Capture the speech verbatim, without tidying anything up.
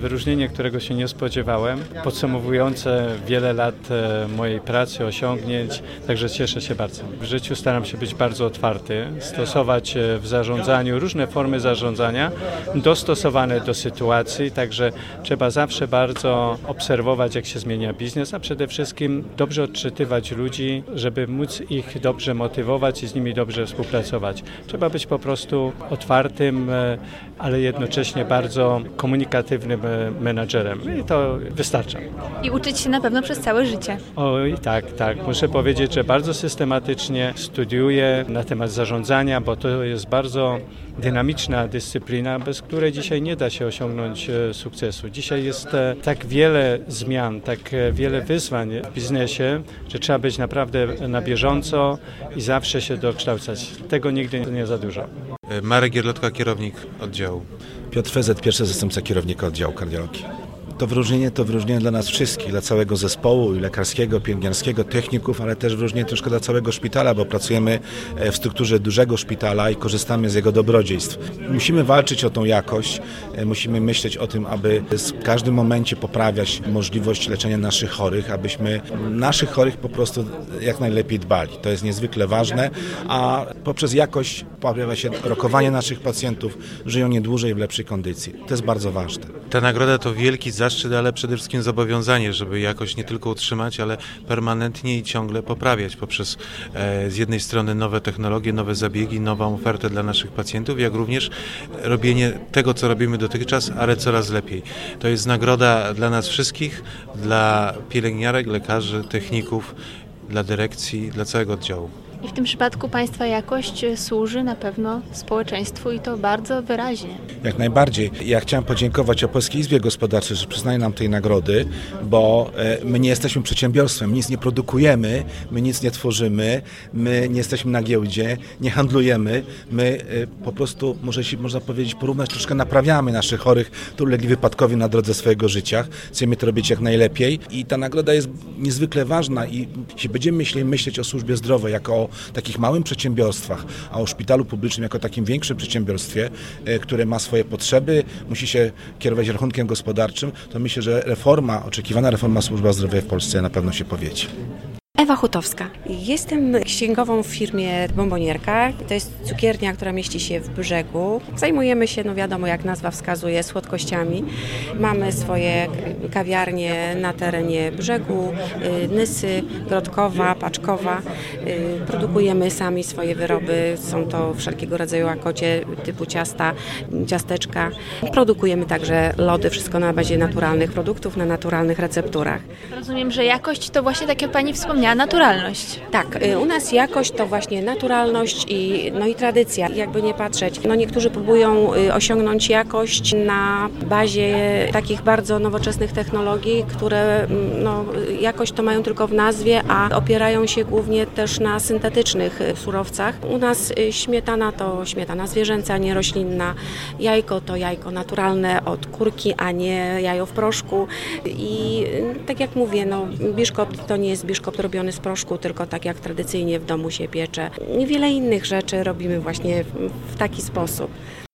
wyróżnienie, którego się nie spodziewałem, podsumowujące wiele lat mojej pracy, osiągnięć, także cieszę się bardzo. W życiu staram się być bardzo otwarty, stosować w zarządzaniu różne formy zarządzania, dostosowane do sytuacji, także trzeba zawsze bardzo obserwować, jak się zmienia biznes, a przede wszystkim dobrze odczytywać ludzi, żeby móc ich dobrze motywować i z nimi dobrze współpracować. Trzeba być po prostu otwartym, ale jednocześnie bardzo komunikatywnym menadżerem i to wystarcza. I uczyć się na pewno przez całe życie. Oj, tak, tak. Muszę powiedzieć, że bardzo systematycznie studiuję na temat zarządzania, bo to jest bardzo dynamiczna dyscyplina, bez której dzisiaj nie da się osiągnąć sukcesu. Dzisiaj jest tak wiele zmian, tak wiele wyzwań w biznesie, że trzeba być naprawdę na bieżąco i zawsze się dokształcać. Tego nigdy nie za dużo. Marek Gierlotka, kierownik oddziału. Piotr Fezet, pierwszy zastępca kierownika oddziału kardiologii. To wyróżnienie to wyróżnienie dla nas wszystkich, dla całego zespołu i lekarskiego, pielęgniarskiego, techników, ale też wyróżnienie troszkę dla całego szpitala, bo pracujemy w strukturze dużego szpitala i korzystamy z jego dobrodziejstw. Musimy walczyć o tą jakość, musimy myśleć o tym, aby w każdym momencie poprawiać możliwość leczenia naszych chorych, abyśmy naszych chorych po prostu jak najlepiej dbali. To jest niezwykle ważne, a poprzez jakość poprawia się rokowanie naszych pacjentów, żyją nie dłużej w lepszej kondycji. To jest bardzo ważne. Ta nagroda to wielki zaszczyt, ale przede wszystkim zobowiązanie, żeby jakoś nie tylko utrzymać, ale permanentnie i ciągle poprawiać poprzez e, z jednej strony nowe technologie, nowe zabiegi, nową ofertę dla naszych pacjentów, jak również robienie tego, co robimy dotychczas, ale coraz lepiej. To jest nagroda dla nas wszystkich, dla pielęgniarek, lekarzy, techników, dla dyrekcji, dla całego oddziału. I w tym przypadku Państwa jakość służy na pewno społeczeństwu i to bardzo wyraźnie. Jak najbardziej. Ja chciałem podziękować Opolskiej Izbie Gospodarczej, że przyznaje nam tej nagrody, bo my nie jesteśmy przedsiębiorstwem, nic nie produkujemy, my nic nie tworzymy, my nie jesteśmy na giełdzie, nie handlujemy, my po prostu, może się można powiedzieć, porównać, troszkę naprawiamy naszych chorych, którzy ulegli wypadkowi na drodze swojego życia. Chcemy to robić jak najlepiej i ta nagroda jest niezwykle ważna i jeśli będziemy myśleć, myśleć o służbie zdrowia jako o takich małym przedsiębiorstwach, a o szpitalu publicznym jako takim większym przedsiębiorstwie, które ma swoje potrzeby, musi się kierować rachunkiem gospodarczym, to myślę, że reforma, oczekiwana reforma służby zdrowia w Polsce na pewno się powiedzie. Ewa Hutowska. Jestem księgową w firmie Bombonierka. To jest cukiernia, która mieści się w Brzegu. Zajmujemy się, no wiadomo jak nazwa wskazuje, słodkościami. Mamy swoje kawiarnie na terenie Brzegu, Nysy, Grodkowa, Paczkowa. Produkujemy sami swoje wyroby. Są to wszelkiego rodzaju łakocie typu ciasta, ciasteczka. Produkujemy także lody, wszystko na bazie naturalnych produktów, na naturalnych recepturach. Rozumiem, że jakość to właśnie tak jak Pani wspomniała, naturalność. Tak, u nas jakość to właśnie naturalność i, no i tradycja. Jakby nie patrzeć, no niektórzy próbują osiągnąć jakość na bazie takich bardzo nowoczesnych technologii, które no, jakość to mają tylko w nazwie, a opierają się głównie też na syntetycznych surowcach. U nas śmietana to śmietana zwierzęca, a nie roślinna. Jajko to jajko naturalne od kurki, a nie jajo w proszku. I tak jak mówię, no biszkopt to nie jest biszkopt robiony z proszku, tylko tak jak tradycyjnie w domu się piecze. I wiele innych rzeczy robimy właśnie w taki sposób.